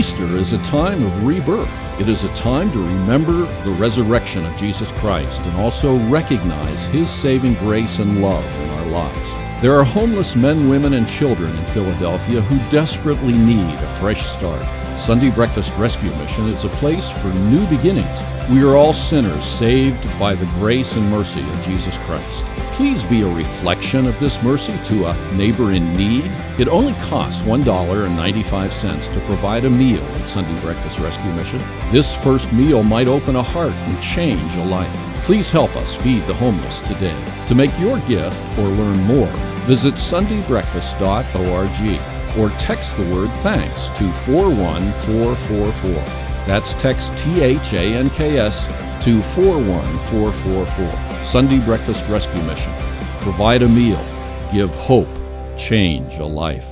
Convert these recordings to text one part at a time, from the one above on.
Easter is a time of rebirth. It is a time to remember the resurrection of Jesus Christ and also recognize His saving grace and love in our lives. There are homeless men, women, and children in Philadelphia who desperately need a fresh start. Sunday Breakfast Rescue Mission is a place for new beginnings. We are all sinners saved by the grace and mercy of Jesus Christ. Please be a reflection of this mercy to a neighbor in need. It only costs $1.95 to provide a meal at Sunday Breakfast Rescue Mission. This first meal might open a heart and change a life. Please help us feed the homeless today. To make your gift or learn more, visit sundaybreakfast.org or text the word THANKS to 41444. That's text THANKS to 41444. Sunday Breakfast Rescue Mission. Provide a meal. Give hope. Change a life.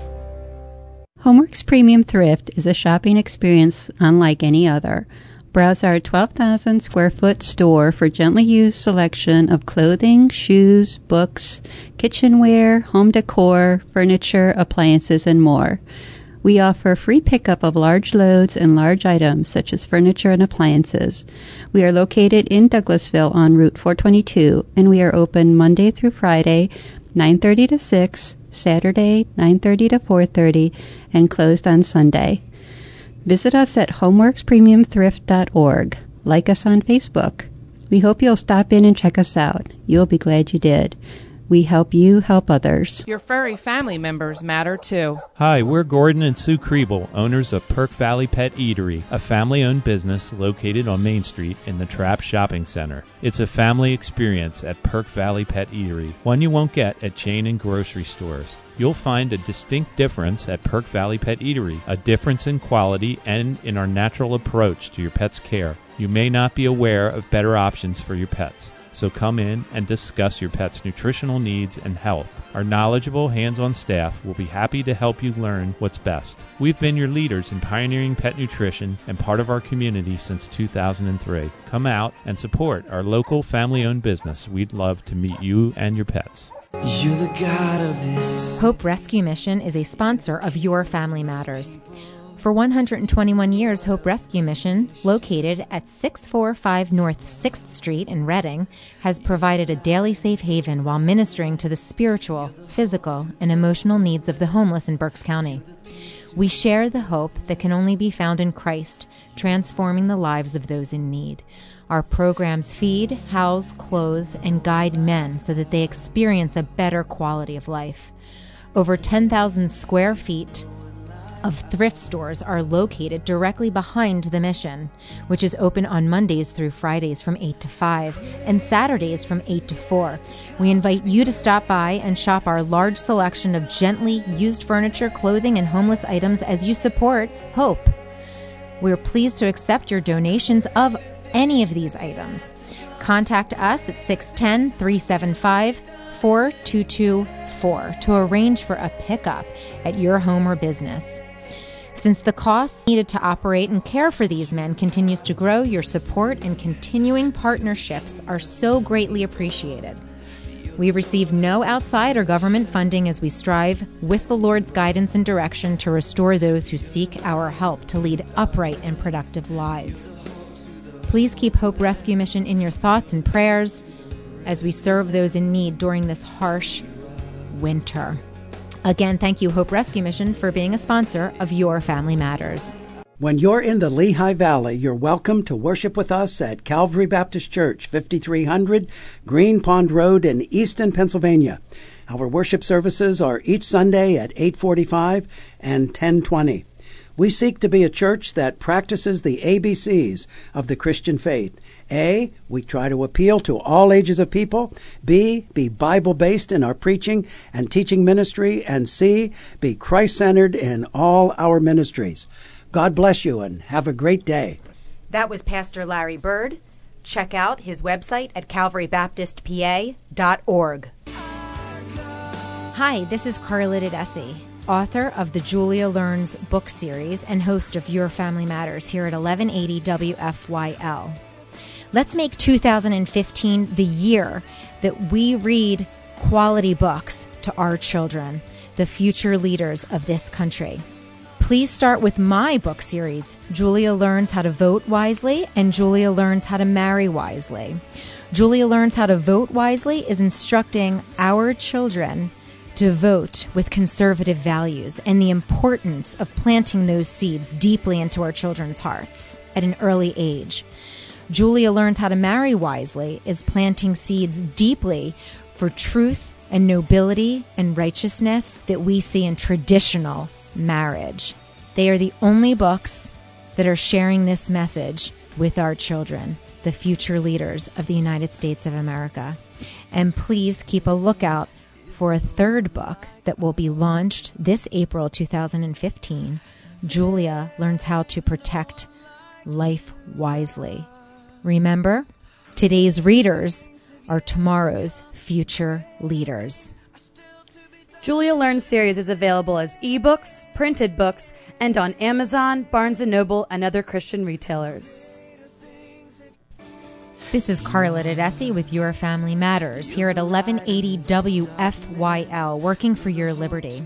Homeworks Premium Thrift is a shopping experience unlike any other. Browse our 12,000 square foot store for gently used selection of clothing, shoes, books, kitchenware, home decor, furniture, appliances, and more. We offer free pickup of large loads and large items such as furniture and appliances. We are located in Douglasville on Route 422, and we are open Monday through Friday, 9:30 to 6, Saturday, 9:30 to 4:30, and closed on Sunday. Visit us at homeworkspremiumthrift.org. Like us on Facebook. We hope you'll stop in and check us out. You'll be glad you did. We help you help others. Your furry family members matter too. Hi, we're Gordon and Sue Kriebel, owners of Perk Valley Pet Eatery, a family-owned business located on Main Street in the Trapp Shopping Center. It's a family experience at Perk Valley Pet Eatery, one you won't get at chain and grocery stores. You'll find a distinct difference at Perk Valley Pet Eatery, a difference in quality and in our natural approach to your pet's care. You may not be aware of better options for your pets. So come in and discuss your pet's nutritional needs and health. Our knowledgeable, hands-on staff will be happy to help you learn what's best. We've been your leaders in pioneering pet nutrition and part of our community since 2003. Come out and support our local family-owned business. We'd love to meet you and your pets. You're the God of this. Hope Rescue Mission is a sponsor of Your Family Matters. For 121 years, Hope Rescue Mission, located at 645 North 6th Street in Reading, has provided a daily safe haven while ministering to the spiritual, physical, and emotional needs of the homeless in Berks County. We share the hope that can only be found in Christ, transforming the lives of those in need. Our programs feed, house, clothe, and guide men so that they experience a better quality of life. Over 10,000 square feet of thrift stores are located directly behind the mission, which is open on Mondays through Fridays from 8 to 5 and Saturdays from 8 to 4. We invite you to stop by and shop our large selection of gently used furniture, clothing, and homeless items as you support Hope. We're pleased to accept your donations of any of these items. Contact us at 610-375-4224 to arrange for a pickup at your home or business. Since the cost needed to operate and care for these men continues to grow, your support and continuing partnerships are so greatly appreciated. We receive no outside or government funding as we strive, with the Lord's guidance and direction, to restore those who seek our help to lead upright and productive lives. Please keep Hope Rescue Mission in your thoughts and prayers as we serve those in need during this harsh winter. Again, thank you, Hope Rescue Mission, for being a sponsor of Your Family Matters. When you're in the Lehigh Valley, you're welcome to worship with us at Calvary Baptist Church, 5300 Green Pond Road in Easton, Pennsylvania. Our worship services are each Sunday at 8:45 and 10:20. We seek to be a church that practices the ABCs of the Christian faith. A, we try to appeal to all ages of people. B, be Bible-based in our preaching and teaching ministry. And C, be Christ-centered in all our ministries. God bless you and have a great day. That was Pastor Larry Bird. Check out his website at calvarybaptistpa.org. Hi, this is Carla Didesi, author of the Julia Learns book series and host of Your Family Matters here at 1180 WFYL. Let's make 2015 the year that we read quality books to our children, the future leaders of this country. Please start with my book series, Julia Learns How to Vote Wisely and Julia Learns How to Marry Wisely. Julia Learns How to Vote Wisely is instructing our children to vote with conservative values and the importance of planting those seeds deeply into our children's hearts at an early age. Julia Learns How to Marry Wisely is planting seeds deeply for truth and nobility and righteousness that we see in traditional marriage. They are the only books that are sharing this message with our children, the future leaders of the United States of America. And please keep a lookout for a third book that will be launched this April 2015. Julia Learns How to Protect Life Wisely. Remember, today's readers are tomorrow's future leaders. Julia Learns series is available as ebooks, printed books, and on Amazon, Barnes & Noble, and other Christian retailers. This is Carla Tedeschi with Your Family Matters here at 1180 WFYL, working for your liberty.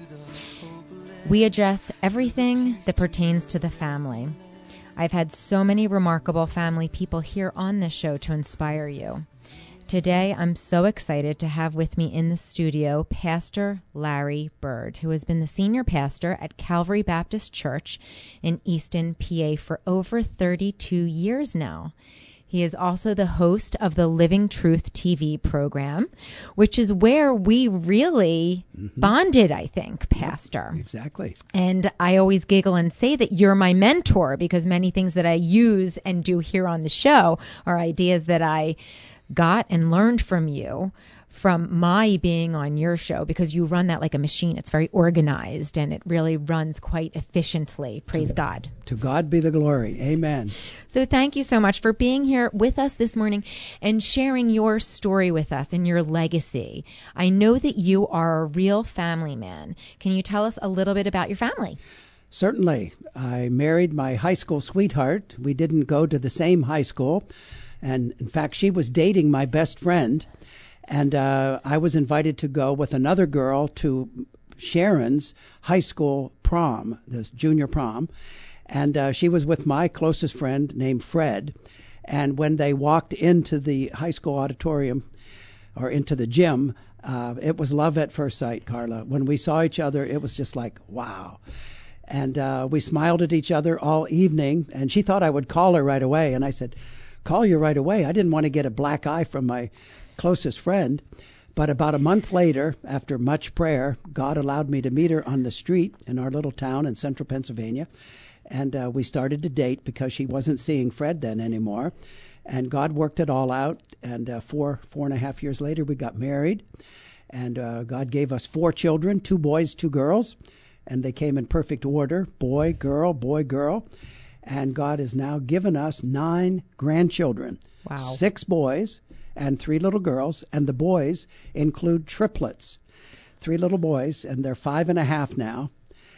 We address everything that pertains to the family. I've had so many remarkable family people here on this show to inspire you. Today, I'm so excited to have with me in the studio Pastor Larry Bird, who has been the senior pastor at Calvary Baptist Church in Easton, PA for over 32 years now. He is also the host of the Living Truth TV program, which is where we really bonded, I think, Pastor. Exactly. And I always giggle and say that you're my mentor because many things that I use and do here on the show are ideas that I got and learned from you from my being on your show, because you run that like a machine. It's very organized and it really runs quite efficiently. Praise God. To God be the glory. Amen. So thank you so much for being here with us this morning and sharing your story with us and your legacy. I know that you are a real family man. Can you tell us a little bit about your family? Certainly. I married my high school sweetheart. We didn't go to the same high school. And in fact, she was dating my best friend. And I was invited to go with another girl to Sharon's high school prom, the junior prom. And she was with my closest friend named Fred. And when they walked into the high school auditorium or into the gym, it was love at first sight, Carla. When we saw each other, it was just like, wow. And we smiled at each other all evening. And she thought I would call her right away. And I said, call you right away. I didn't want to get a black eye from my closest friend. But about a month later, after much prayer, God allowed me to meet her on the street in our little town in central Pennsylvania. And we started to date because she wasn't seeing Fred then anymore. And God worked it all out. And 4 and a half years later, we got married. And God gave us 4 children, 2 boys, 2 girls. And they came in perfect order, boy, girl, boy, girl. And God has now given us 9 grandchildren. Wow. 6 boys and 3 little girls, and the boys include triplets. 3 little boys, and they're 5 and a half now.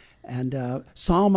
And Psalm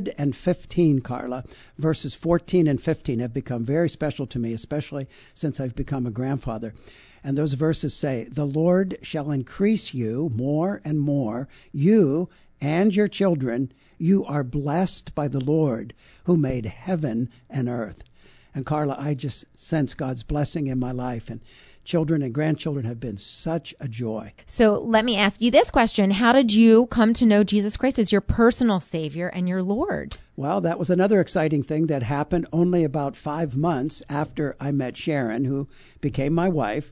115, Carla, verses 14 and 15 have become very special to me, especially since I've become a grandfather. And those verses say, "The Lord shall increase you more and more, you and your children. You are blessed by the Lord who made heaven and earth." And Carla, I just sense God's blessing in my life, and children and grandchildren have been such a joy. So let me ask you this question. How did you come to know Jesus Christ as your personal Savior and your Lord? Well, that was another exciting thing that happened only about 5 months after I met Sharon, who became my wife.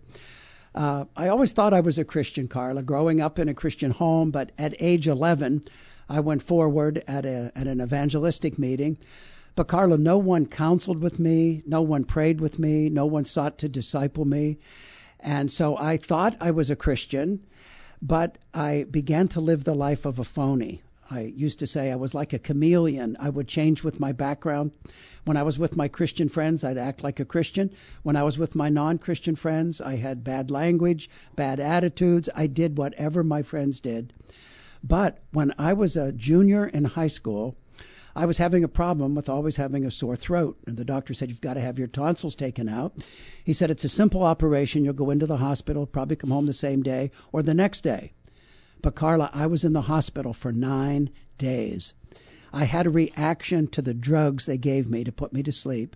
I always thought I was a Christian, Carla, growing up in a Christian home, but at age 11, I went forward at an evangelistic meeting. But Carla, no one counseled with me, no one prayed with me, no one sought to disciple me. And so I thought I was a Christian, but I began to live the life of a phony. I used to say I was like a chameleon. I would change with my background. When I was with my Christian friends, I'd act like a Christian. When I was with my non-Christian friends, I had bad language, bad attitudes. I did whatever my friends did. But when I was a junior in high school, I was having a problem with always having a sore throat. And the doctor said, "You've got to have your tonsils taken out." He said, "It's a simple operation. You'll go into the hospital, probably come home the same day or the next day." But Carla, I was in the hospital for 9 days. I had a reaction to the drugs they gave me to put me to sleep.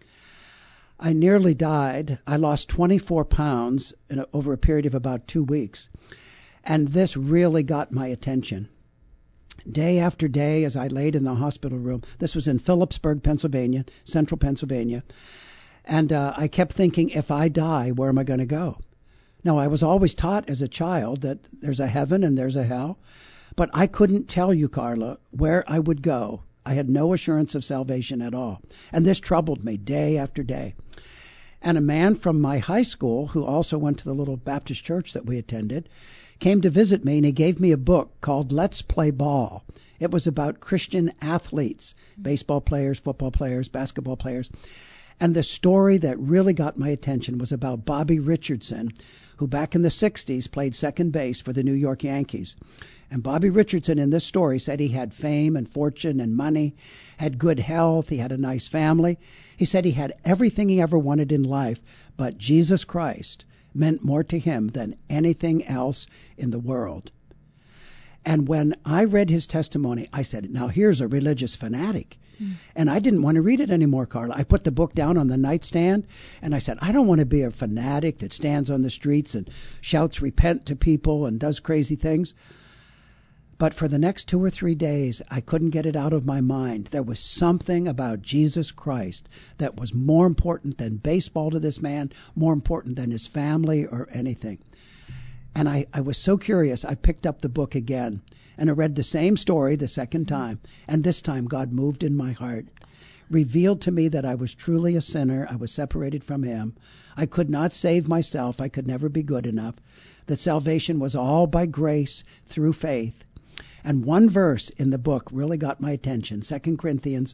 I nearly died. I lost 24 pounds over a period of about 2 weeks. And this really got my attention. Day after day, as I laid in the hospital room, this was in Phillipsburg, Pennsylvania, central Pennsylvania, and I kept thinking, if I die, where am I going to go? Now, I was always taught as a child that there's a heaven and there's a hell, but I couldn't tell you, Carla, where I would go. I had no assurance of salvation at all. And this troubled me day after day. And a man from my high school, who also went to the little Baptist church that we attended, came to visit me, and he gave me a book called Let's Play Ball. It was about Christian athletes, baseball players, football players, basketball players. And the story that really got my attention was about Bobby Richardson, who back in the 60s played second base for the New York Yankees. And Bobby Richardson in this story said he had fame and fortune and money, had good health, he had a nice family. He said he had everything he ever wanted in life, but Jesus Christ meant more to him than anything else in the world. And when I read his testimony, I said, now here's a religious fanatic. And I didn't want to read it anymore, Carla. I put the book down on the nightstand, and I said, I don't want to be a fanatic that stands on the streets and shouts repent to people and does crazy things. But for the next 2 or 3 days, I couldn't get it out of my mind. There was something about Jesus Christ that was more important than baseball to this man, more important than his family or anything. And I was so curious, I picked up the book again, and I read the same story the second time. And this time, God moved in my heart, revealed to me that I was truly a sinner. I was separated from him. I could not save myself. I could never be good enough. That salvation was all by grace through faith. And one verse in the book really got my attention, 2 Corinthians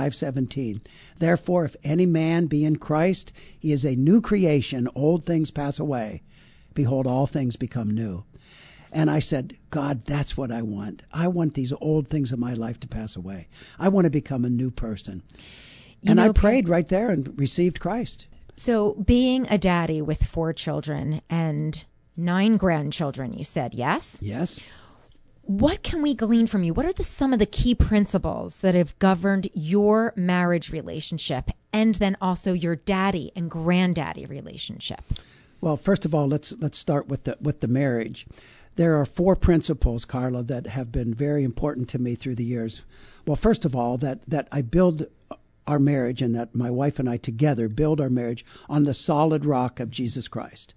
5:17. Therefore, if any man be in Christ, he is a new creation. Old things pass away. Behold, all things become new. And I said, God, that's what I want. I want these old things of my life to pass away. I want to become a new person. And I prayed right there and received Christ. So being a daddy with 4 children and 9 grandchildren, you said, yes? Yes. What can we glean from you? What are some of the key principles that have governed your marriage relationship and then also your daddy and granddaddy relationship? Well, first of all, let's start with the marriage. There are 4 principles, Carla, that have been very important to me through the years. Well, first of all, that I build our marriage, and that my wife and I together build our marriage on the solid rock of Jesus Christ.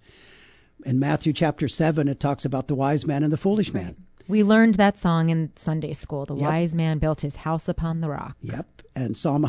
In Matthew chapter 7, it talks about the wise man and the foolish man. We learned that song in Sunday school. The wise man built his house upon the rock. Yep. And Psalm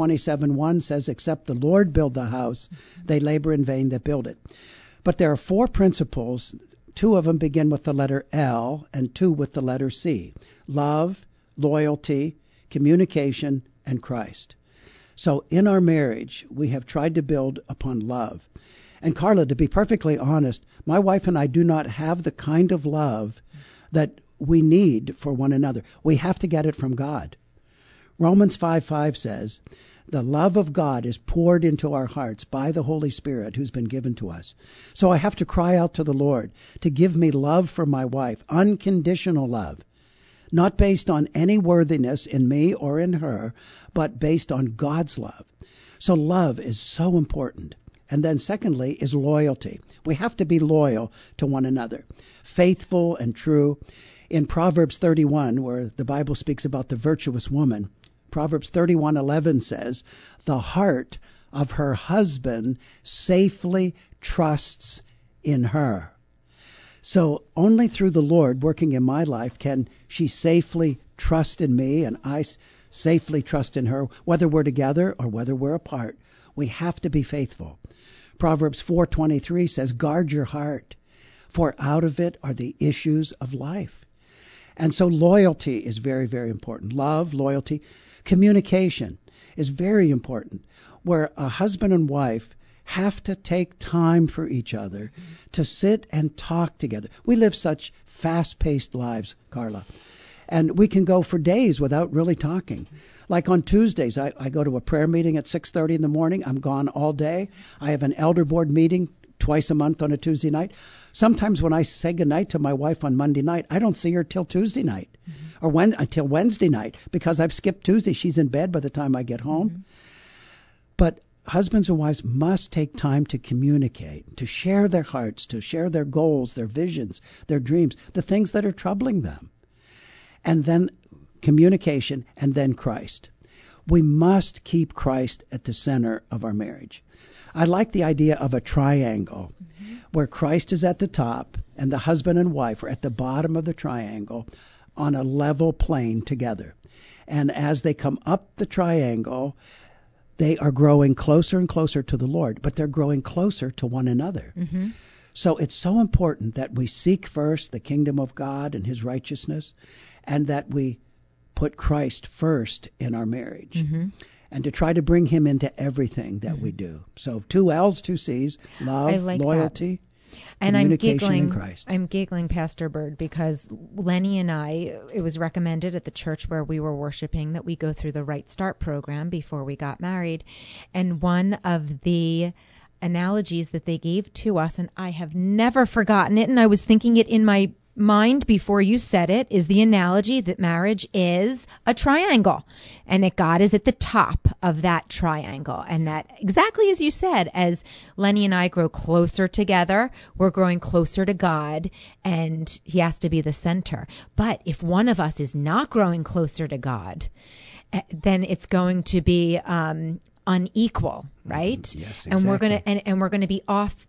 127:1 says, except the Lord build the house, they labor in vain that build it. But there are 4 principles. 2 of them begin with the letter L and 2 with the letter C. Love, loyalty, communication, and Christ. So in our marriage, we have tried to build upon love. And Carla, to be perfectly honest, my wife and I do not have the kind of love that we need for one another. We have to get it from God. Romans 5:5 says, the love of God is poured into our hearts by the Holy Spirit who's been given to us. So I have to cry out to the Lord to give me love for my wife, unconditional love, not based on any worthiness in me or in her, but based on God's love. So love is so important. And then secondly is loyalty. We have to be loyal to one another, faithful and true. In Proverbs 31, where the Bible speaks about the virtuous woman, Proverbs 31:11 says, the heart of her husband safely trusts in her. So only through the Lord working in my life can she safely trust in me and I safely trust in her, whether we're together or whether we're apart. We have to be faithful. Proverbs 4:23 says, guard your heart, for out of it are the issues of life. And so loyalty is very, very important. Love, loyalty, communication is very important, where a husband and wife have to take time for each other to sit and talk together. We live such fast-paced lives, Carla, and we can go for days without really talking. Like on Tuesdays, I go to a prayer meeting at 6:30 in the morning. I'm gone all day. I have an elder board meeting twice a month on a Tuesday night. Sometimes when I say goodnight to my wife on Monday night, I don't see her till Tuesday night or until Wednesday night because I've skipped Tuesday. She's in bed by the time I get home. But husbands and wives must take time to communicate, to share their hearts, to share their goals, their visions, their dreams, the things that are troubling them. And then communication, and then Christ. We must keep Christ at the center of our marriage. I like the idea of a triangle where Christ is at the top and the husband and wife are at the bottom of the triangle on a level plane together. And as they come up the triangle, they are growing closer and closer to the Lord, but they're growing closer to one another. So it's so important that we seek first the kingdom of God and his righteousness, and that we put Christ first in our marriage. And to try to bring him into everything that we do. So 2 L's, 2 C's, love, loyalty, communication, and Christ. I'm giggling, Pastor Bird, because Lenny and I, it was recommended at the church where we were worshiping that we go through the Right Start program before we got married. And one of the analogies that they gave to us, and I have never forgotten it, and I was thinking it in my mind before you said it, is the analogy that marriage is a triangle and that God is at the top of that triangle. And that, exactly as you said, as Lenny and I grow closer together, we're growing closer to God, and he has to be the center. But if one of us is not growing closer to God, then it's going to be unequal, right? Yes, exactly. And we're going to be off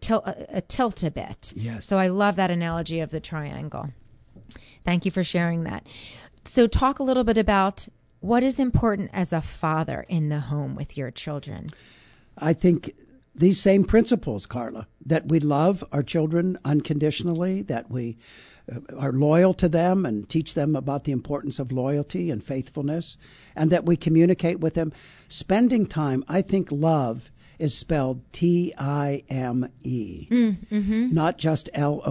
tilt a bit. Yes. So I love that analogy of the triangle. Thank you for sharing that. So talk a little bit about what is important as a father in the home with your children. I think these same principles, Carla, that we love our children unconditionally, that we are loyal to them and teach them about the importance of loyalty and faithfulness, and that we communicate with them. Spending time, I think love is spelled Time, not just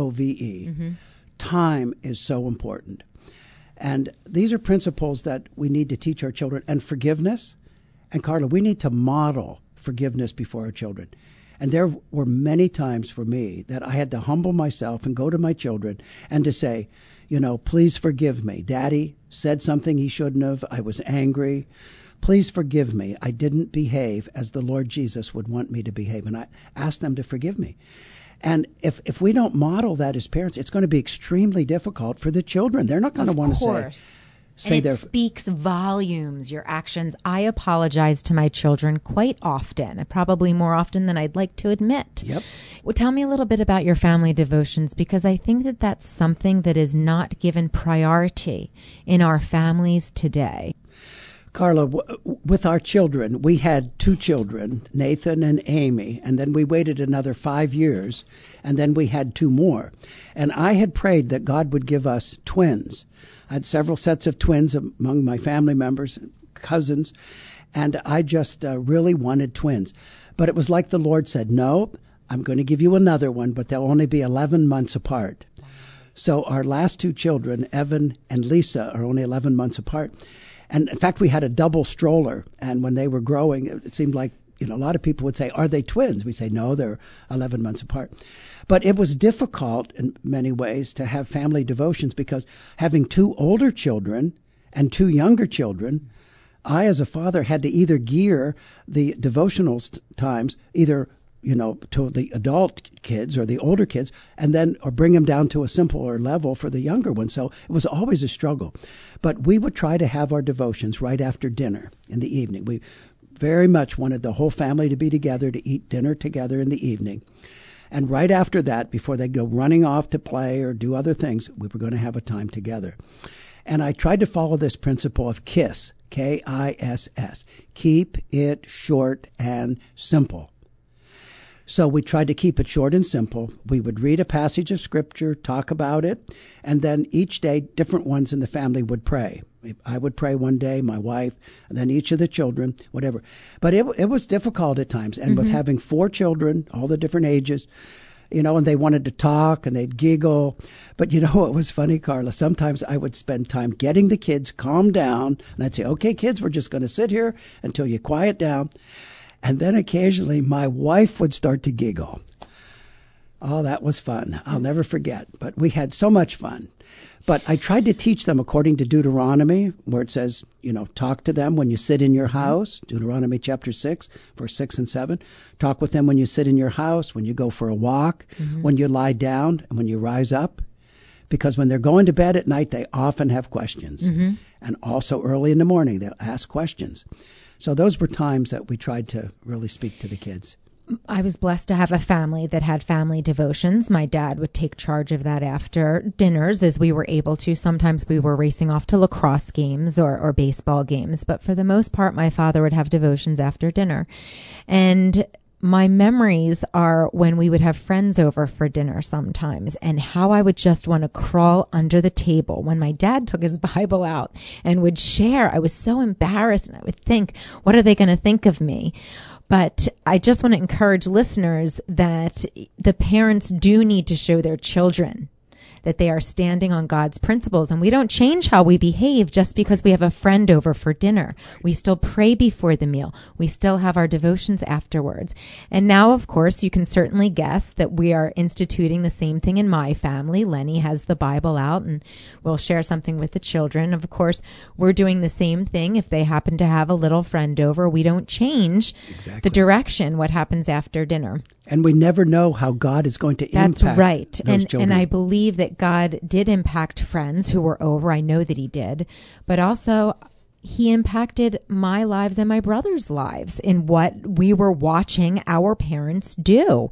Love. Time is so important. And these are principles that we need to teach our children. And forgiveness. And Carla, we need to model forgiveness before our children. And there were many times for me that I had to humble myself and go to my children and to say, please forgive me. Daddy said something he shouldn't have. I was angry. Please forgive me. I didn't behave as the Lord Jesus would want me to behave. And I asked them to forgive me. And if we don't model that as parents, it's going to be extremely difficult for the children. They're not going to want to say and it speaks volumes, your actions. I apologize to my children quite often, probably more often than I'd like to admit. Yep. Well, tell me a little bit about your family devotions, because I think that that's something that is not given priority in our families today. Carla, with our children, we had 2 children, Nathan and Amy, and then we waited another 5 years, and then we had 2 more. And I had prayed that God would give us twins. I had several sets of twins among my family members, cousins, and I just really wanted twins. But it was like the Lord said, no, I'm going to give you another one, but they'll only be 11 months apart. So our last 2 children, Evan and Lisa, are only 11 months apart. And in fact, we had a double stroller. And when they were growing, it seemed like, a lot of people would say, are they twins? We say, no, they're 11 months apart. But it was difficult in many ways to have family devotions because having 2 older children and 2 younger children, I as a father had to either gear the devotional times, either to the adult kids or the older kids, and then or bring them down to a simpler level for the younger ones. So it was always a struggle. But we would try to have our devotions right after dinner in the evening. We very much wanted the whole family to be together to eat dinner together in the evening. And right after that, before they go running off to play or do other things, we were going to have a time together. And I tried to follow this principle of KISS, Kiss. Keep it short and simple. So we tried to keep it short and simple. We would read a passage of Scripture, talk about it, and then each day different ones in the family would pray. I would pray one day, my wife, and then each of the children, whatever. But it was difficult at times. And with having 4 children, all the different ages, and they wanted to talk and they'd giggle. But it was funny, Carla. Sometimes I would spend time getting the kids calmed down, and I'd say, okay, kids, we're just going to sit here until you quiet down. And then occasionally my wife would start to giggle. Oh, that was fun. I'll never forget. But we had so much fun. But I tried to teach them according to Deuteronomy, where it says, talk to them when you sit in your house. Deuteronomy chapter 6, verse 6 and 7. Talk with them when you sit in your house, when you go for a walk, when you lie down, and when you rise up. Because when they're going to bed at night, they often have questions. And also early in the morning, they'll ask questions. So those were times that we tried to really speak to the kids. I was blessed to have a family that had family devotions. My dad would take charge of that after dinners as we were able to. Sometimes we were racing off to lacrosse games or baseball games. But for the most part, my father would have devotions after dinner. And my memories are when we would have friends over for dinner sometimes, and how I would just want to crawl under the table when my dad took his Bible out and would share. I was so embarrassed, and I would think, what are they going to think of me? But I just want to encourage listeners that the parents do need to show their children that they are standing on God's principles. And we don't change how we behave just because we have a friend over for dinner. We still pray before the meal. We still have our devotions afterwards. And now, of course, you can certainly guess that we are instituting the same thing in my family. Lenny has the Bible out and we'll share something with the children. Of course, we're doing the same thing. If they happen to have a little friend over, we don't change the direction, what happens after dinner. And we never know how God is going to impact That's right. those children. And I believe that God did impact friends who were over. I know that he did. But also, he impacted my lives and my brother's lives in what we were watching our parents do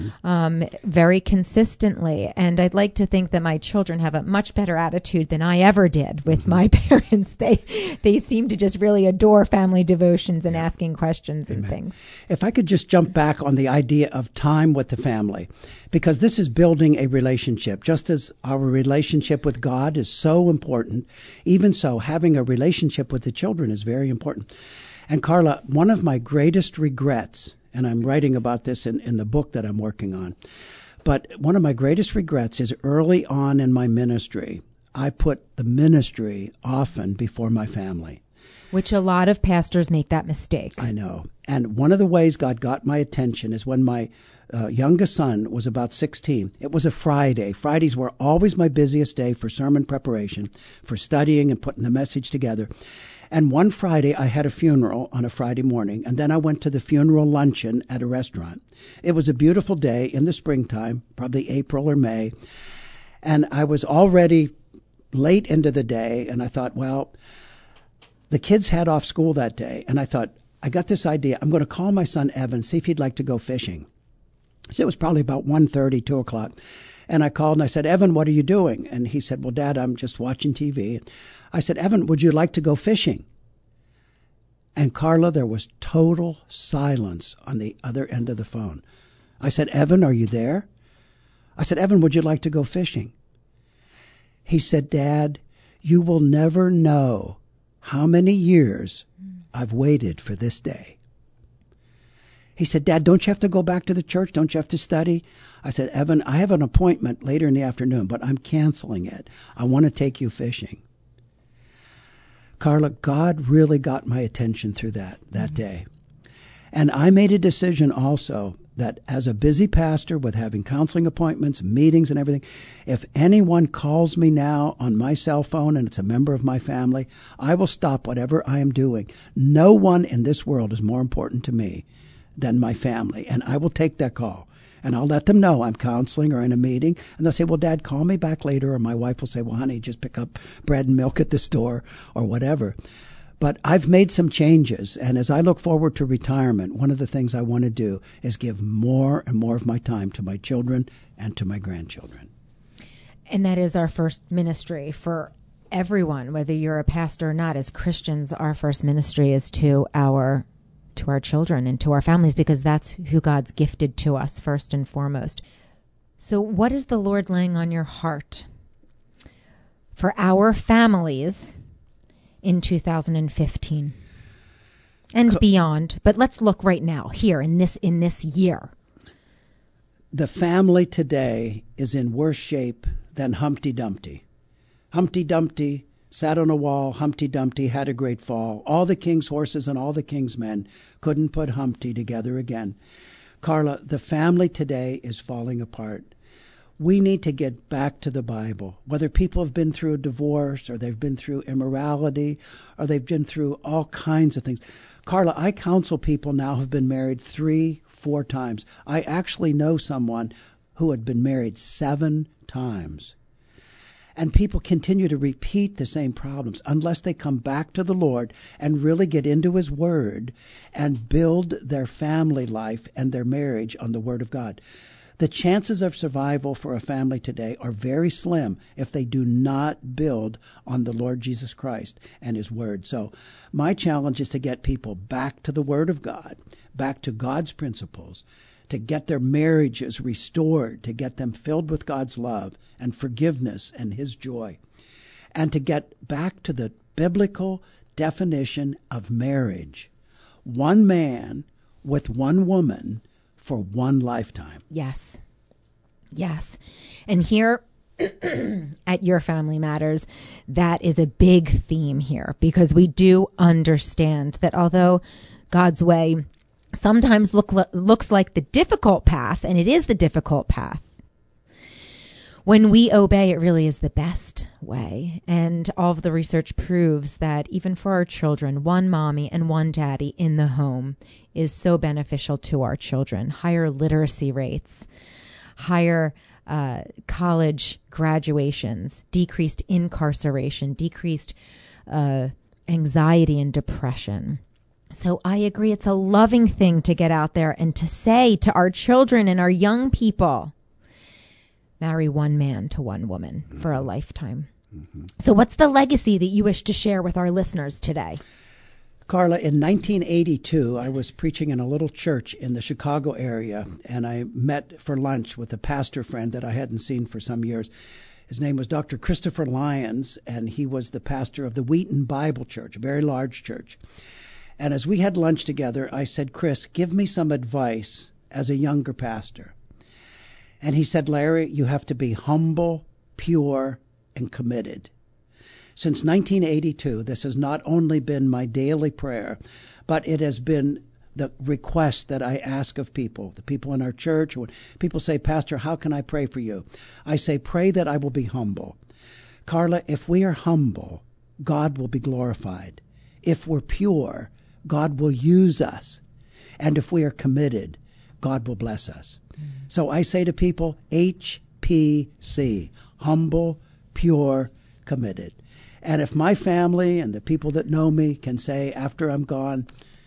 very consistently. And I'd like to think that my children have a much better attitude than I ever did with my parents. They seem to just really adore family devotions and asking questions and things. If I could just jump back on the idea of time with the family, because this is building a relationship. Just as our relationship with God is so important, even so, having a relationship with the children is very important. And Carla, one of my greatest regrets, and I'm writing about this in the book that I'm working on, but one of my greatest regrets is early on in my ministry, I put the ministry often before my family. Which a lot of pastors make that mistake. I know. And one of the ways God got my attention is when my youngest son was about 16. It was a Friday. Fridays were always my busiest day for sermon preparation, for studying and putting the message together. And one Friday, I had a funeral on a Friday morning, and then I went to the funeral luncheon at a restaurant. It was a beautiful day in the springtime, probably April or May, and I was already late into the day, and I thought, well, the kids had off school that day, and I thought, I got this idea. I'm going to call my son Evan, see if he'd like to go fishing. So it was probably about 1:30, 2 o'clock. And I called and I said, Evan, what are you doing? And he said, well, Dad, I'm just watching TV. And I said, Evan, would you like to go fishing? And Carla, there was total silence on the other end of the phone. I said, Evan, are you there? I said, Evan, would you like to go fishing? He said, Dad, you will never know how many years I've waited for this day. He said, Dad, don't you have to go back to the church? Don't you have to study? I said, Evan, I have an appointment later in the afternoon, but I'm canceling it. I want to take you fishing. Carla, God really got my attention through that day. And I made a decision also that as a busy pastor with having counseling appointments, meetings and everything, if anyone calls me now on my cell phone and it's a member of my family, I will stop whatever I am doing. No one in this world is more important to me than my family, and I will take that call. And I'll let them know I'm counseling or in a meeting, and they'll say, well, Dad, call me back later, or my wife will say, well, honey, just pick up bread and milk at the store or whatever. But I've made some changes, and as I look forward to retirement, one of the things I want to do is give more and more of my time to my children and to my grandchildren. And that is our first ministry for everyone, whether you're a pastor or not. As Christians, our first ministry is to our children and to our families, because that's who God's gifted to us first and foremost. So what is the Lord laying on your heart for our families in 2015 and beyond? But let's look right now, here in this year. The family today is in worse shape than Humpty Dumpty. Humpty Dumpty sat on a wall. Humpty Dumpty had a great fall. All the king's horses and all the king's men couldn't put Humpty together again. Carla, the family today is falling apart. We need to get back to the Bible, whether people have been through a divorce or they've been through immorality or they've been through all kinds of things. Carla, I counsel people now who've been married 3-4 times. I actually know someone who had been married 7 times. And people continue to repeat the same problems unless they come back to the Lord and really get into His Word and build their family life and their marriage on the Word of God. The chances of survival for a family today are very slim if they do not build on the Lord Jesus Christ and His Word. So my challenge is to get people back to the Word of God, back to God's principles, to get their marriages restored, to get them filled with God's love and forgiveness and His joy, and to get back to the biblical definition of marriage. One man with one woman for one lifetime. Yes. Yes. And here at Your Family Matters, that is a big theme here, because we do understand that although God's way sometimes looks like the difficult path, and it is the difficult path, when we obey, it really is the best way. And all of the research proves that even for our children, one mommy and one daddy in the home is so beneficial to our children. Higher literacy rates, higher college graduations, decreased incarceration, decreased anxiety and depression. So I agree, it's a loving thing to get out there and to say to our children and our young people, marry one man to one woman for a lifetime. Mm-hmm. So what's the legacy that you wish to share with our listeners today? Carla, in 1982, I was preaching in a little church in the Chicago area, and I met for lunch with a pastor friend that I hadn't seen for some years. His name was Dr. Christopher Lyons, and he was the pastor of the Wheaton Bible Church, a very large church. And as we had lunch together, I said, Chris, give me some advice as a younger pastor. And he said, Larry, you have to be humble, pure, and committed. Since 1982, this has not only been my daily prayer, but it has been the request that I ask of people, the people in our church. When people say, Pastor, how can I pray for you? I say, pray that I will be humble. Carla, if we are humble, God will be glorified. If we're pure, God will use us. And if we are committed, God will bless us. So I say to people, HPC, humble, pure, committed. And if my family and the people that know me can say after I'm gone,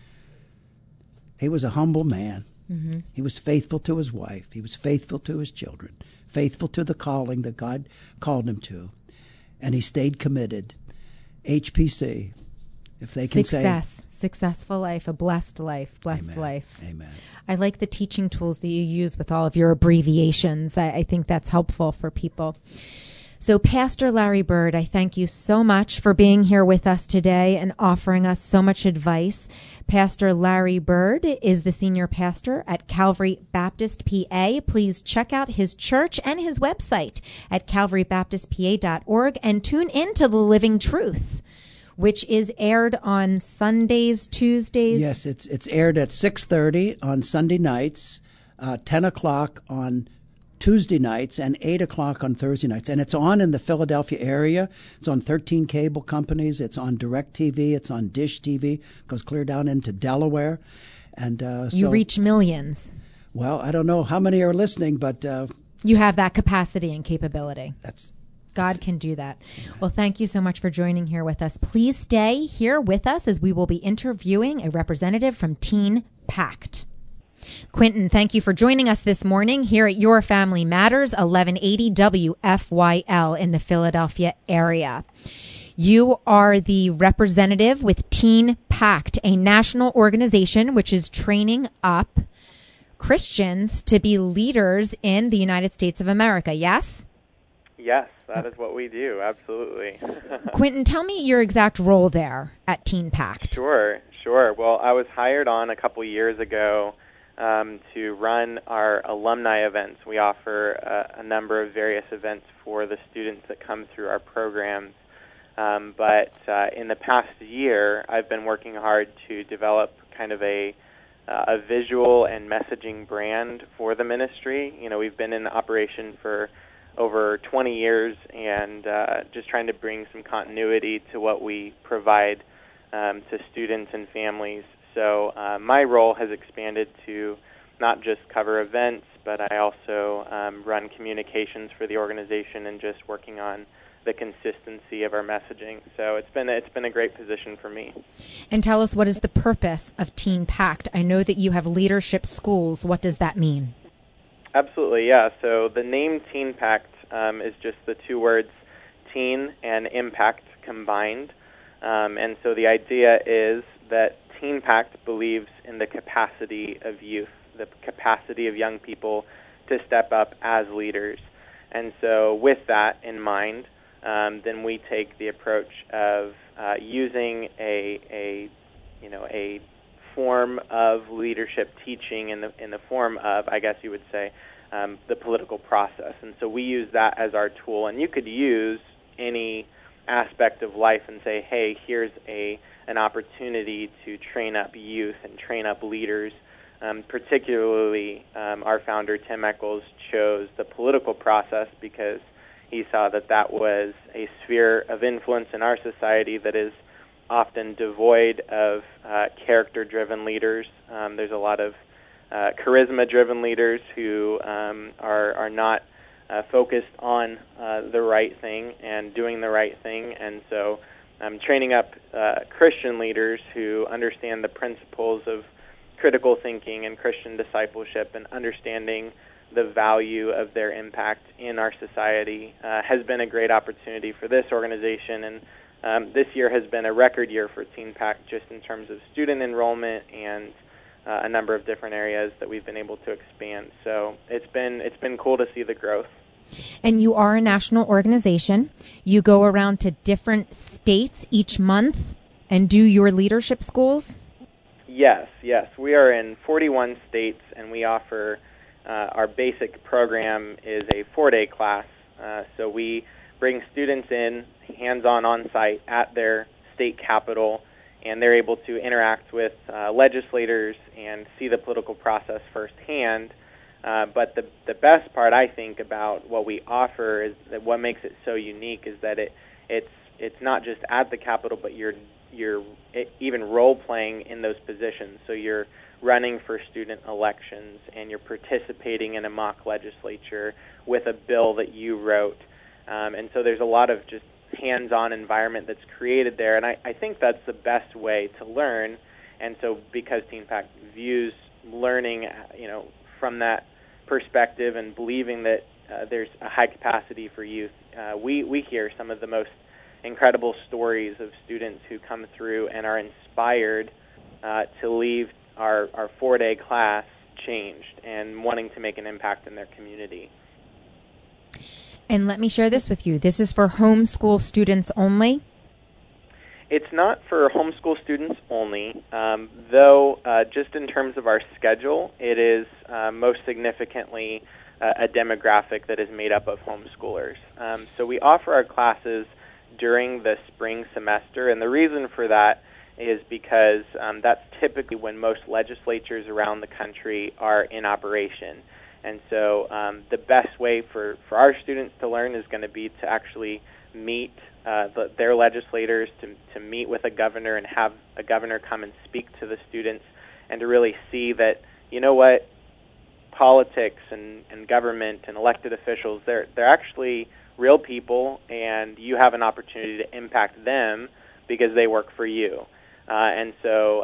he was a humble man. Mm-hmm. He was faithful to his wife. He was faithful to his children, faithful to the calling that God called him to. And he stayed committed. HPC, if they can say... Successful life, a blessed life, Amen. Life. Amen. I like the teaching tools that you use with all of your abbreviations. I think that's helpful for people. So, Pastor Larry Bird, I thank you so much for being here with us today and offering us so much advice. Pastor Larry Bird is the senior pastor at Calvary Baptist PA. Please check out his church and his website at calvarybaptistpa.org and tune in to The Living Truth, which is aired on Sundays, Tuesdays. Yes, it's aired at 6:30 on Sunday nights, 10 o'clock on Tuesday nights, and 8 o'clock on Thursday nights. And it's on in the Philadelphia area. It's on 13 cable companies. It's on DirecTV. It's on Dish TV. Goes clear down into Delaware. And you reach millions. Well, I don't know how many are listening, but... you have that capacity and capability. God That's can do that. Well, thank you so much for joining here with us. Please stay here with us as we will be interviewing a representative from Teen Pact. Quentin, thank you for joining us this morning here at Your Family Matters, 1180 WFYL in the Philadelphia area. You are the representative with Teen Pact, a national organization which is training up Christians to be leaders in the United States of America, yes? Yes, that is what we do, absolutely. Quentin, tell me your exact role there at Teen Pact. Sure. Well, I was hired on a couple years ago to run our alumni events. We offer a number of various events for the students that come through our programs. But in the past year, I've been working hard to develop kind of a a visual and messaging brand for the ministry. We've been in operation for over 20 years, and just trying to bring some continuity to what we provide to students and families. So my role has expanded to not just cover events, but I also run communications for the organization and just working on the consistency of our messaging. So it's been a great position for me. And tell us, what is the purpose of Teen Pact? I know that you have leadership schools. What does that mean? Absolutely, yeah. So the name Teen Pact is just the two words teen and impact combined. And so the idea is that Teen Pact believes in the capacity of youth, the capacity of young people to step up as leaders. And so with that in mind, then we take the approach of using a form of leadership teaching in the form of, I guess you would say, the political process. And so we use that as our tool. And you could use any aspect of life and say, hey, here's an opportunity to train up youth and train up leaders. Particularly, our founder, Tim Echols, chose the political process because he saw that was a sphere of influence in our society that is often devoid of character-driven leaders. There's a lot of charisma-driven leaders who are not focused on the right thing and doing the right thing. And so training up Christian leaders who understand the principles of critical thinking and Christian discipleship and understanding the value of their impact in our society has been a great opportunity for this organization. And this year has been a record year for Teen Pact just in terms of student enrollment and a number of different areas that we've been able to expand. So it's been cool to see the growth. And you are a national organization. You go around to different states each month and do your leadership schools? Yes. We are in 41 states, and we offer our basic program is a 4-day class. So we bring students in, hands-on on-site at their state capital, and they're able to interact with legislators and see the political process firsthand. But the best part, I think, about what we offer is that what makes it so unique is that it's not just at the Capitol, but you're even role-playing in those positions. So you're running for student elections, and you're participating in a mock legislature with a bill that you wrote. And so there's a lot of just hands-on environment that's created there, and I think that's the best way to learn. And so because Teen Pact views learning, from that perspective and believing that there's a high capacity for youth, we hear some of the most incredible stories of students who come through and are inspired to leave our 4-day class changed and wanting to make an impact in their community. And let me share this with you. This is for homeschool students only? It's not for homeschool students only, though just in terms of our schedule, it is most significantly a demographic that is made up of homeschoolers. So we offer our classes during the spring semester, and the reason for that is because that's typically when most legislatures around the country are in operation. And so the best way for our students to learn is going to be to actually meet their legislators, to meet with a governor and have a governor come and speak to the students, and to really see that, politics and government and elected officials, they're actually real people, and you have an opportunity to impact them because they work for you. And so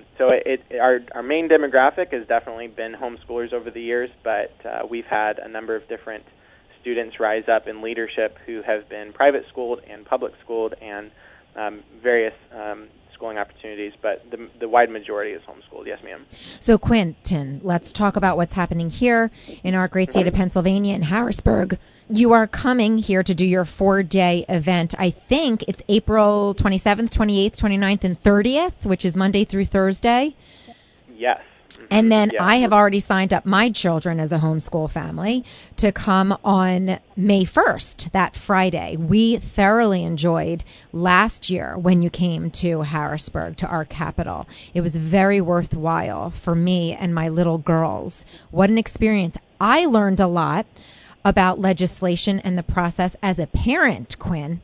our main demographic has definitely been homeschoolers over the years, but we've had a number of different students rise up in leadership who have been private schooled and public schooled and various schooling opportunities, but the wide majority is homeschooled. Yes, ma'am. So, Quentin, let's talk about what's happening here in our great state of Pennsylvania in Harrisburg. You are coming here to do your 4-day event. I think it's April 27th, 28th, 29th, and 30th, which is Monday through Thursday. Yes. And then I have already signed up my children as a homeschool family to come on May 1st, that Friday. We thoroughly enjoyed last year when you came to Harrisburg, to our capital. It was very worthwhile for me and my little girls. What an experience. I learned a lot about legislation and the process as a parent, Quinn.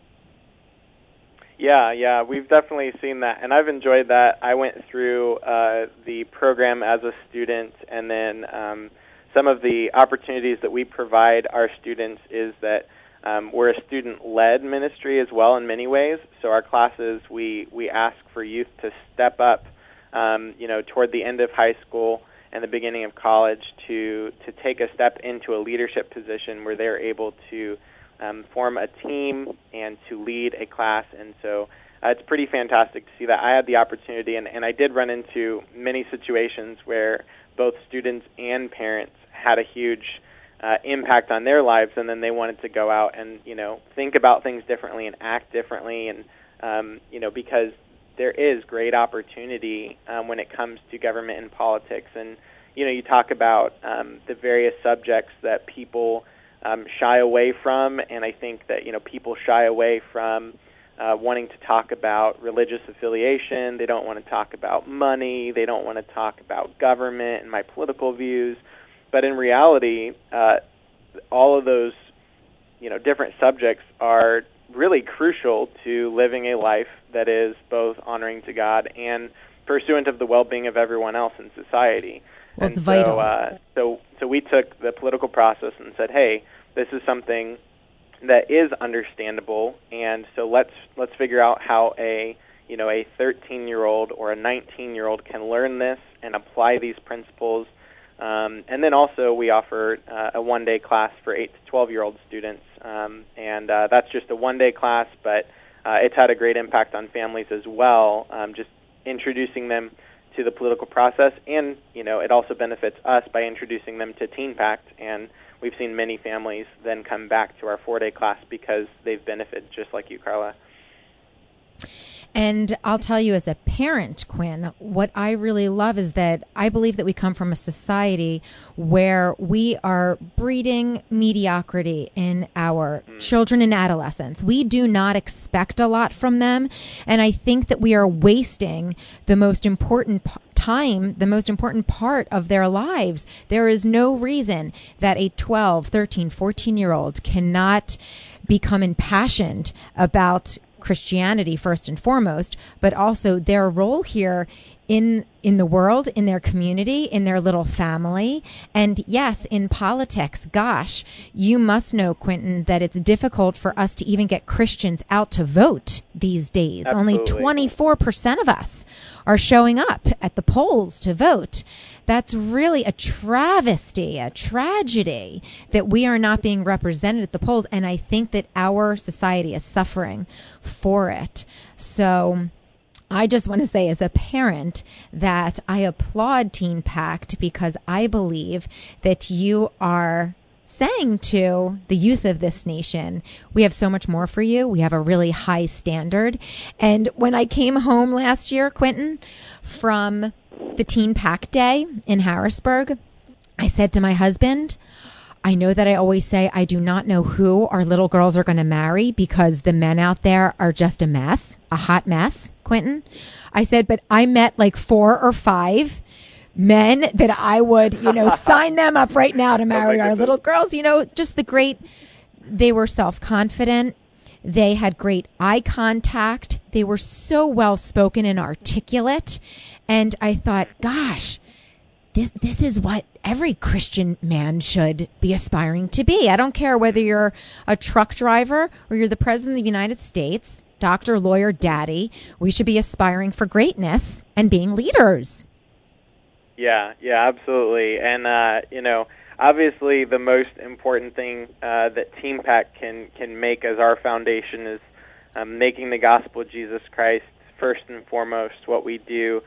Yeah, we've definitely seen that, and I've enjoyed that. I went through the program as a student, and then some of the opportunities that we provide our students is that we're a student-led ministry as well in many ways. So our classes, we ask for youth to step up, toward the end of high school and the beginning of college to take a step into a leadership position where they're able to form a team and to lead a class. And so it's pretty fantastic to see that. I had the opportunity, and I did run into many situations where both students and parents had a huge impact on their lives, and then they wanted to go out and, think about things differently and act differently. And, because there is great opportunity when it comes to government and politics. And, you talk about the various subjects that people shy away from, and I think that people shy away from wanting to talk about religious affiliation. They don't want to talk about money. They don't want to talk about government and my political views. But in reality, all of those different subjects are really crucial to living a life that is both honoring to God and pursuant of the well-being of everyone else in society. Well, it's vital. So we took the political process and said, hey, this is something that is understandable, and so let's figure out how a 13-year-old or a 19-year-old can learn this and apply these principles. And then also we offer a one-day class for 8 to 12-year-old students, and that's just a one-day class, but it's had a great impact on families as well, just introducing them to the political process, and it also benefits us by introducing them to Teen Pact, and we've seen many families then come back to our 4-day class because they've benefited just like you, Carla. And I'll tell you as a parent, Quinn, what I really love is that I believe that we come from a society where we are breeding mediocrity in our children and adolescents. We do not expect a lot from them. And I think that we are wasting the most important time, the most important part of their lives. There is no reason that a 12, 13, 14-year-old cannot become impassioned about Christianity first and foremost, but also their role here in the world, in their community, in their little family, and yes, in politics. Gosh, you must know, Quentin, that it's difficult for us to even get Christians out to vote these days. Absolutely. Only 24% of us are showing up at the polls to vote. That's really a travesty, a tragedy that we are not being represented at the polls, and I think that our society is suffering for it. So I just want to say as a parent that I applaud Teen Pact because I believe that you are saying to the youth of this nation, we have so much more for you. We have a really high standard. And when I came home last year, Quentin, from the Teen Pact Day in Harrisburg, I said to my husband, I know that I always say I do not know who our little girls are going to marry because the men out there are just a mess, a hot mess, Quentin. I said, but I met like 4 or 5 men that I would, sign them up right now to marry our little girls. Just they were self-confident. They had great eye contact. They were so well-spoken and articulate. And I thought, gosh, this is what every Christian man should be aspiring to be. I don't care whether you're a truck driver or you're the president of the United States, doctor, lawyer, daddy. We should be aspiring for greatness and being leaders. Yeah, absolutely. And, obviously the most important thing that Teen Pact can make as our foundation is making the gospel of Jesus Christ first and foremost what we do.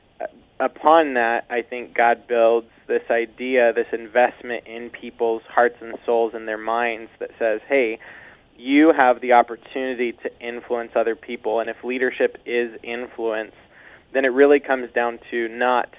Upon that, I think God builds this idea, this investment in people's hearts and souls and their minds that says, hey, you have the opportunity to influence other people, and if leadership is influence, then it really comes down to not,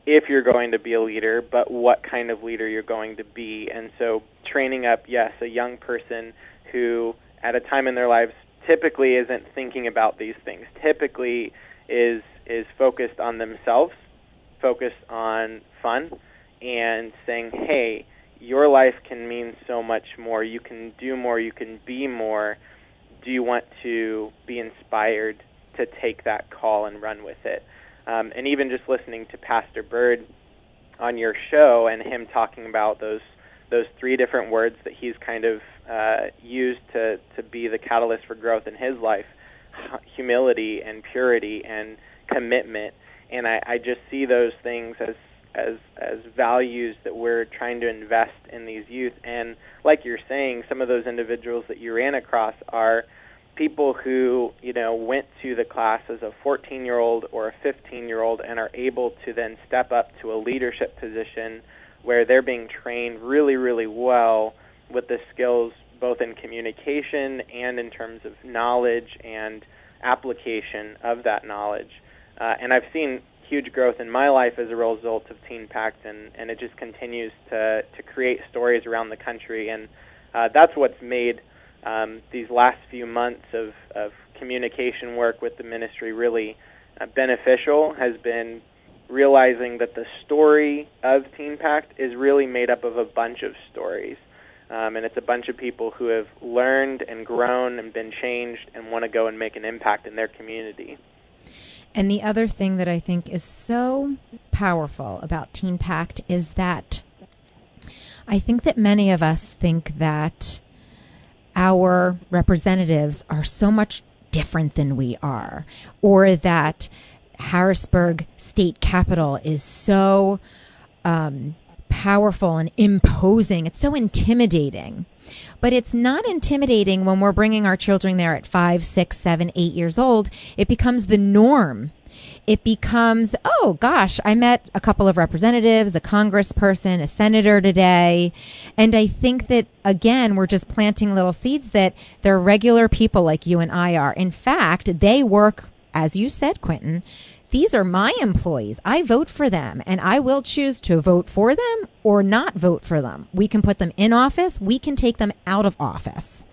if you're going to be a leader, but what kind of leader you're going to be. And so training up, yes, a young person who at a time in their lives typically isn't thinking about these things, typically is focused on themselves, focused on fun, and saying, hey, your life can mean so much more. You can do more. You can be more. Do you want to be inspired to take that call and run with it? And even just listening to Pastor Bird on your show and him talking about those three different words that he's kind of used to be the catalyst for growth in his life, humility and purity and commitment. And I just see those things as values that we're trying to invest in these youth. And like you're saying, some of those individuals that you ran across are people who, went to the class as a 14-year-old or a 15-year-old and are able to then step up to a leadership position where they're being trained really, really well with the skills both in communication and in terms of knowledge and application of that knowledge. And I've seen huge growth in my life as a result of Teen Pact, and it just continues to create stories around the country. And that's what's made these last few months of communication work with the ministry really beneficial, has been realizing that the story of Teen Pact is really made up of a bunch of stories. And it's a bunch of people who have learned and grown and been changed and want to go and make an impact in their community. And the other thing that I think is so powerful about Teen Pact is that I think that many of us think that our representatives are so much different than we are, or that Harrisburg State Capitol is so powerful and imposing. It's so intimidating. But it's not intimidating when we're bringing our children there at 5, 6, 7, 8 years old. It becomes the norm. It becomes, oh, gosh, I met a couple of representatives, a congressperson, a senator today. And I think that, again, we're just planting little seeds that they're regular people like you and I are. In fact, they work, as you said, Quentin, these are my employees. I vote for them, and I will choose to vote for them or not vote for them. We can put them in office. We can take them out of office.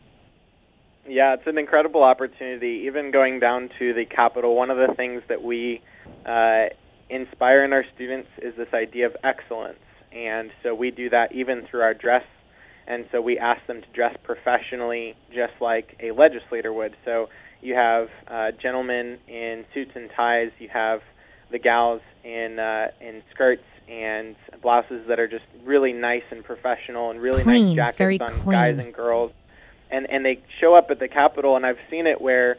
Yeah, it's an incredible opportunity. Even going down to the Capitol, one of the things that we inspire in our students is this idea of excellence. And so we do that even through our dress. And so we ask them to dress professionally just like a legislator would. So you have gentlemen in suits and ties. You have the gals in skirts and blouses that are just really nice and professional, and really clean, nice jackets very on clean. Guys and girls. And they show up at the Capitol, and I've seen it where,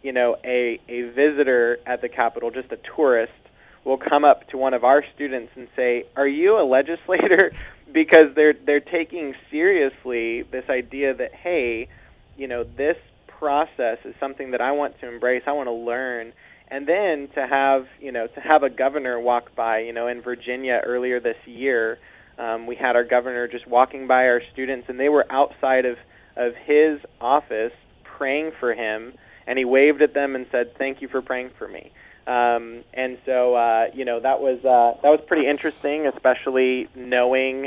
a visitor at the Capitol, just a tourist, will come up to one of our students and say, "Are you a legislator?" Because they're taking seriously this idea that, hey, this process is something that I want to embrace, I want to learn. And then to have a governor walk by, in Virginia earlier this year, we had our governor just walking by our students, and they were outside of his office praying for him, and he waved at them and said, "Thank you for praying for me." And so, that was pretty interesting, especially knowing,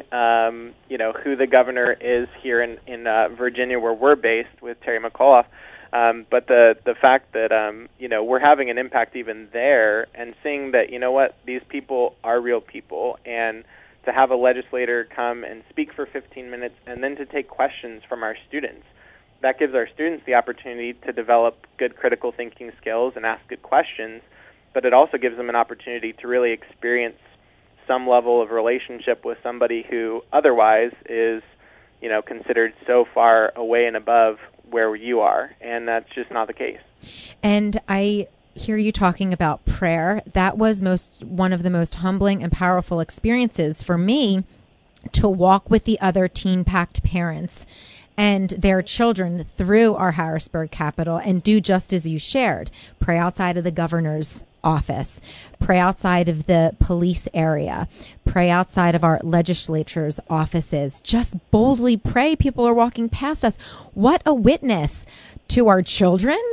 who the governor is here in Virginia, where we're based with Terry McAuliffe. But the fact that, we're having an impact even there, and seeing that, these people are real people, and to have a legislator come and speak for 15 minutes and then to take questions from our students. That gives our students the opportunity to develop good critical thinking skills and ask good questions, but it also gives them an opportunity to really experience some level of relationship with somebody who otherwise is, considered so far away and above where you are, and that's just not the case. And I hear you talking about prayer. That was one of the most humbling and powerful experiences for me, to walk with the other Teen Pact parents and their children through our Harrisburg Capitol and do just as you shared. Pray outside of the governor's office, pray outside of the police area, pray outside of our legislature's offices. Just boldly pray. People are walking past us. What a witness to our children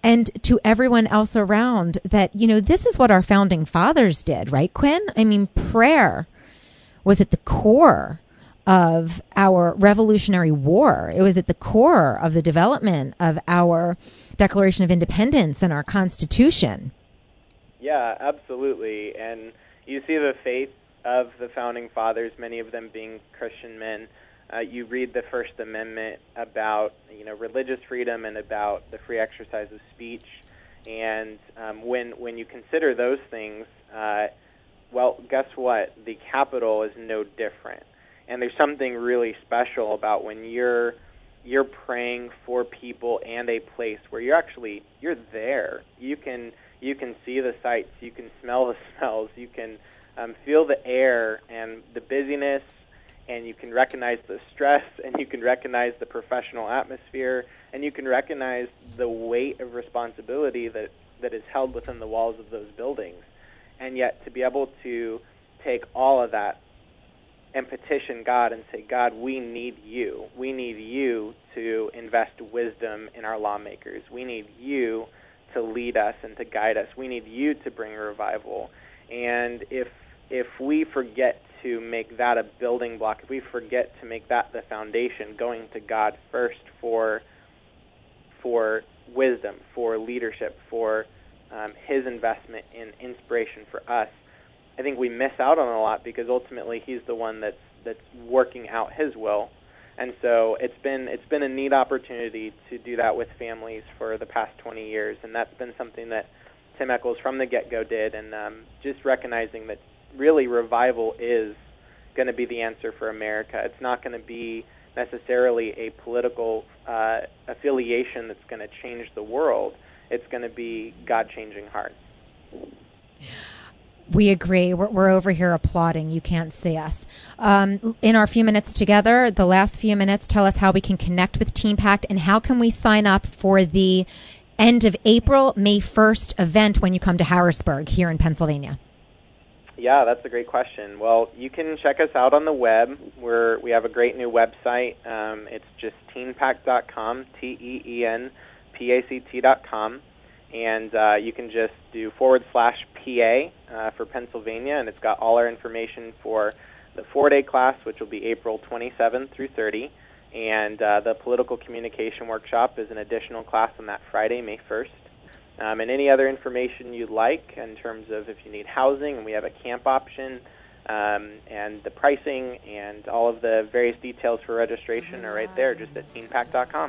and to everyone else around that, this is what our founding fathers did, right, Quinn? I mean, prayer was at the core of our Revolutionary War. It was at the core of the development of our Declaration of Independence and our Constitution. Yeah, absolutely. And you see the faith of the founding fathers, many of them being Christian men. You read the First Amendment about religious freedom and about the free exercise of speech. And when you consider those things, well, guess what? The Capitol is no different. And there's something really special about when you're praying for people and a place where you're there. You can see the sights, you can smell the smells, you can feel the air and the busyness, and you can recognize the stress, and you can recognize the professional atmosphere, and you can recognize the weight of responsibility that is held within the walls of those buildings. And yet to be able to take all of that and petition God and say, God, we need you. We need you to invest wisdom in our lawmakers. We need you to lead us and to guide us. We need you to bring revival. And if we forget to make that a building block, if we forget to make that the foundation, going to God first for wisdom, for leadership, for his investment in inspiration for us, I think we miss out on a lot, because ultimately he's the one that's working out his will. And so it's been a neat opportunity to do that with families for the past 20 years, and that's been something that Tim Echols from the get-go did, and just recognizing that really revival is going to be the answer for America. It's not going to be necessarily a political affiliation that's going to change the world. It's going to be God-changing hearts. We agree. We're over here applauding. You can't see us. In our few minutes together, the last few minutes, tell us how we can connect with TeenPact and how can we sign up for the end of April, May 1st event when you come to Harrisburg here in Pennsylvania. Yeah, that's a great question. Well, you can check us out on the web. We have a great new website. It's just teenpact.com, TEENPACT.com. And you can just do /PA for Pennsylvania, and it's got all our information for the 4-day class, which will be April 27th through 30, and the political communication workshop is an additional class on that Friday, May 1st. And any other information you'd like in terms of if you need housing, and we have a camp option, and the pricing and all of the various details for registration are right there, just at teenpact.com.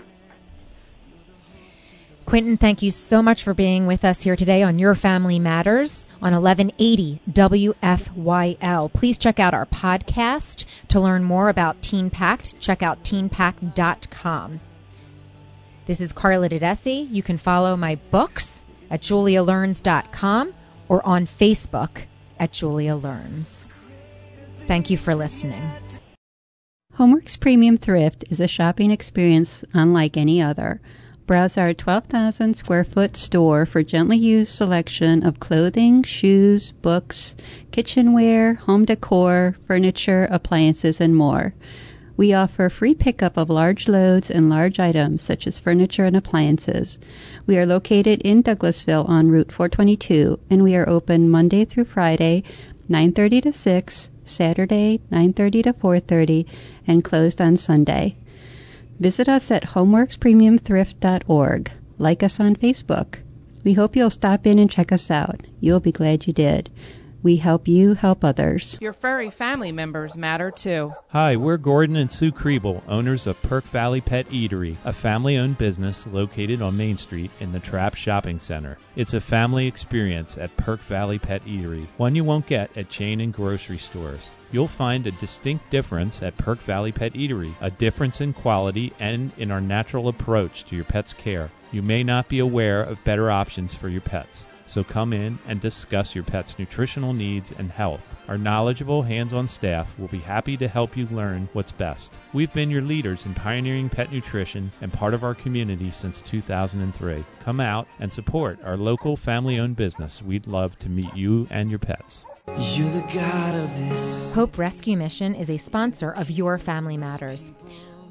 Quentin, thank you so much for being with us here today on Your Family Matters on 1180 WFYL. Please check out our podcast to learn more about TeenPact. Check out teenpact.com. This is Carla Dedesi. You can follow my books at julialearns.com or on Facebook at Julia Learns. Thank you for listening. Homeworks Premium Thrift is a shopping experience unlike any other. Browse our 12,000 square foot store for gently used selection of clothing, shoes, books, kitchenware, home decor, furniture, appliances, and more. We offer free pickup of large loads and large items such as furniture and appliances. We are located in Douglasville on Route 422, and we are open Monday through Friday, 9:30 to 6, Saturday, 9:30 to 4:30, and closed on Sunday. Visit us at homeworkspremiumthrift.org. Like us on Facebook. We hope you'll stop in and check us out. You'll be glad you did. We help you help others. Your furry family members matter too. Hi, we're Gordon and Sue Kriebel, owners of Perk Valley Pet Eatery, a family-owned business located on Main Street in the Trapp Shopping Center. It's a family experience at Perk Valley Pet Eatery, one you won't get at chain and grocery stores. You'll find a distinct difference at Perk Valley Pet Eatery, a difference in quality and in our natural approach to your pet's care. You may not be aware of better options for your pets. So come in and discuss your pet's nutritional needs and health. Our knowledgeable, hands-on staff will be happy to help you learn what's best. We've been your leaders in pioneering pet nutrition and part of our community since 2003. Come out and support our local family-owned business. We'd love to meet you and your pets. You're the God of this. Hope Rescue Mission is a sponsor of Your Family Matters.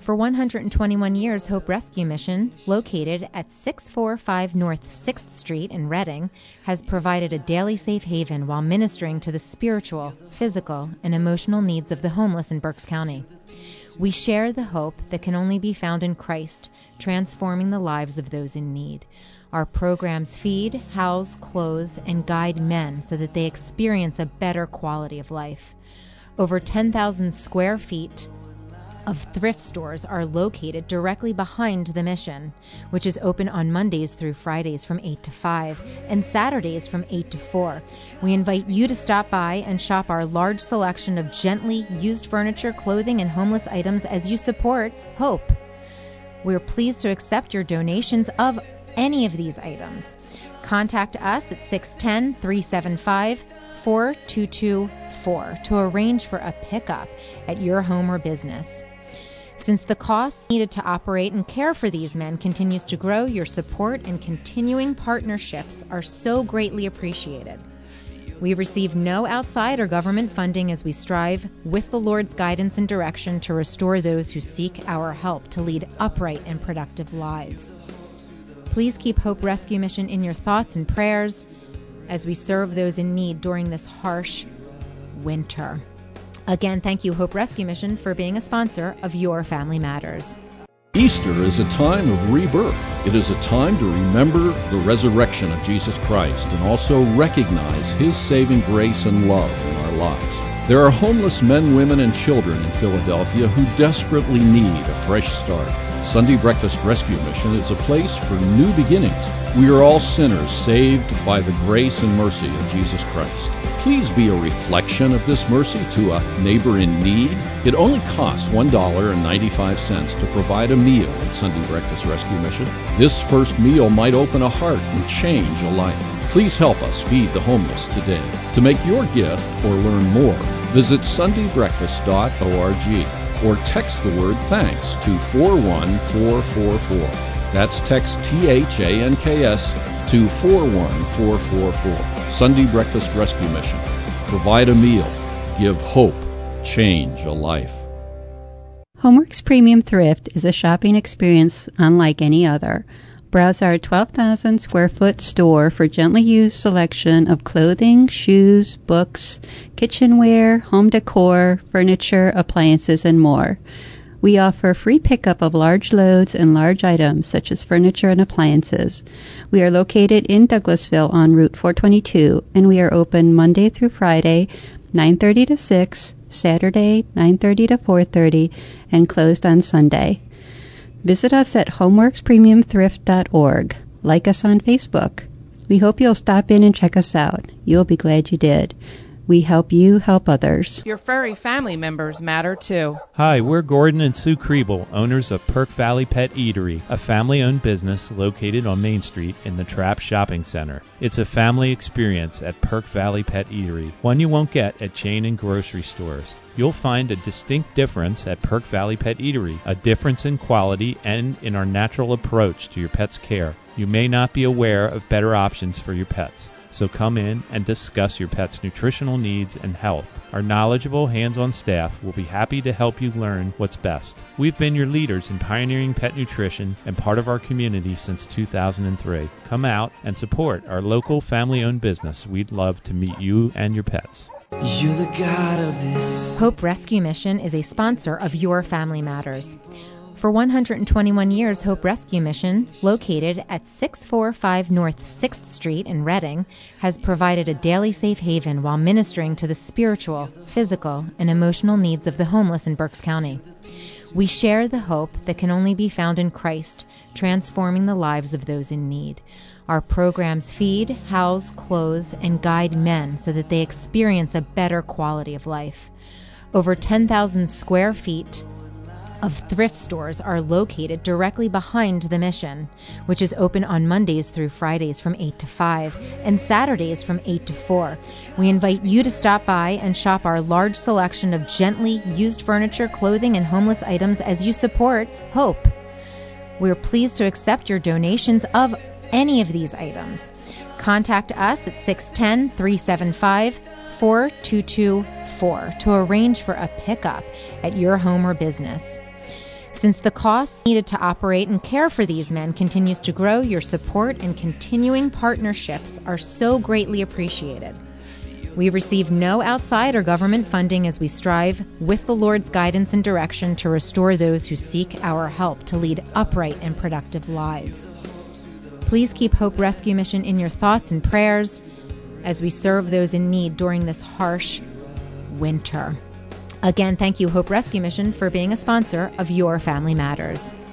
For 121 years, Hope Rescue Mission, located at 645 North 6th Street in Reading, has provided a daily safe haven while ministering to the spiritual, physical, and emotional needs of the homeless in Berks County. We share the hope that can only be found in Christ, transforming the lives of those in need. Our programs feed, house, clothe, and guide men so that they experience a better quality of life. Over 10,000 square feet of thrift stores are located directly behind the mission, which is open on Mondays through Fridays from 8 to 5 and Saturdays from 8 to 4. We invite you to stop by and shop our large selection of gently used furniture, clothing, and homeless items as you support Hope. We're pleased to accept your donations of any of these items. Contact us at 610-375-4224 to arrange for a pickup at your home or business. Since the cost needed to operate and care for these men continues to grow, your support and continuing partnerships are so greatly appreciated. We receive no outside or government funding as we strive, with the Lord's guidance and direction, to restore those who seek our help to lead upright and productive lives. Please keep Hope Rescue Mission in your thoughts and prayers as we serve those in need during this harsh winter. Again, thank you, Hope Rescue Mission, for being a sponsor of Your Family Matters. Easter is a time of rebirth. It is a time to remember the resurrection of Jesus Christ and also recognize His saving grace and love in our lives. There are homeless men, women, and children in Philadelphia who desperately need a fresh start. Sunday Breakfast Rescue Mission is a place for new beginnings. We are all sinners saved by the grace and mercy of Jesus Christ. Please be a reflection of this mercy to a neighbor in need. It only costs $1.95 to provide a meal at Sunday Breakfast Rescue Mission. This first meal might open a heart and change a life. Please help us feed the homeless today. To make your gift or learn more, visit sundaybreakfast.org. or text the word THANKS to 41444. That's text THANKS to 41444. Sunday Breakfast Rescue Mission. Provide a meal. Give hope. Change a life. Homeworks Premium Thrift is a shopping experience unlike any other. Browse our 12,000 square foot store for gently used selection of clothing, shoes, books, kitchenware, home decor, furniture, appliances, and more. We offer free pickup of large loads and large items such as furniture and appliances. We are located in Douglasville on Route 422, and we are open Monday through Friday, 9:30 to 6, Saturday, 9:30 to 4:30, and closed on Sunday. Visit us at homeworkspremiumthrift.org. Like us on Facebook. We hope you'll stop in and check us out. You'll be glad you did. We help you help others. Your furry family members matter too. Hi, we're Gordon and Sue Kriebel, owners of Perk Valley Pet Eatery, a family-owned business located on Main Street in the Trapp Shopping Center. It's a family experience at Perk Valley Pet Eatery, one you won't get at chain and grocery stores. You'll find a distinct difference at Perk Valley Pet Eatery, a difference in quality and in our natural approach to your pet's care. You may not be aware of better options for your pets. So come in and discuss your pet's nutritional needs and health. Our knowledgeable, hands-on staff will be happy to help you learn what's best. We've been your leaders in pioneering pet nutrition and part of our community since 2003. Come out and support our local family-owned business. We'd love to meet you and your pets. You're the God of this. Hope Rescue Mission is a sponsor of Your Family Matters. For 121 years, Hope Rescue Mission, located at 645 North 6th Street in Reading, has provided a daily safe haven while ministering to the spiritual, physical, and emotional needs of the homeless in Berks County. We share the hope that can only be found in Christ, transforming the lives of those in need. Our programs feed, house, clothe, and guide men so that they experience a better quality of life. Over 10,000 square feet of thrift stores are located directly behind the mission, which is open on Mondays through Fridays from 8 to 5 and Saturdays from 8 to 4. We invite you to stop by and shop our large selection of gently used furniture, clothing, and homeless items as you support Hope. We're pleased to accept your donations of any of these items. Contact us at 610-375-4224 to arrange for a pickup at your home or business. Since the cost needed to operate and care for these men continues to grow, your support and continuing partnerships are so greatly appreciated. We receive no outside or government funding as we strive, with the Lord's guidance and direction, to restore those who seek our help to lead upright and productive lives. Please keep Hope Rescue Mission in your thoughts and prayers as we serve those in need during this harsh winter. Again, thank you, Hope Rescue Mission, for being a sponsor of Your Family Matters.